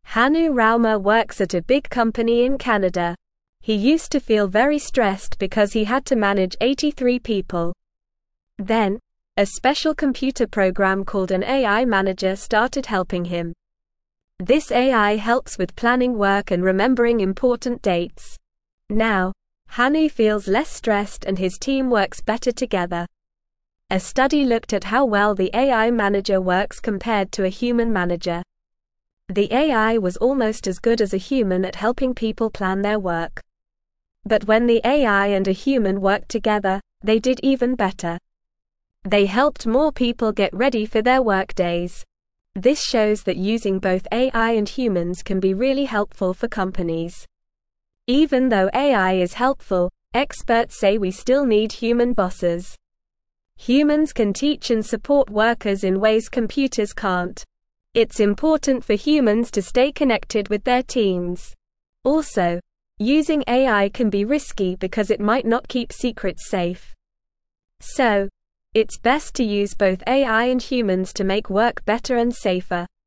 Hanu Rauma works at a big company in Canada. He used to feel very stressed because he had to manage 83 people. Then, a special computer program called an AI Manager started helping him. This AI helps with planning work and remembering important dates. Now, Hanu feels less stressed and his team works better together. A study looked at how well the AI Manager works compared to a human manager. The AI was almost as good as a human at helping people plan their work. But when the AI and a human worked together, they did even better. They helped more people get ready for their work days. This shows that using both AI and humans can be really helpful for companies. Even though AI is helpful, experts say we still need human bosses. Humans can teach and support workers in ways computers can't. It's important for humans to stay connected with their teams. Also, using AI can be risky because it might not keep secrets safe. So, it's best to use both AI and humans to make work better and safer.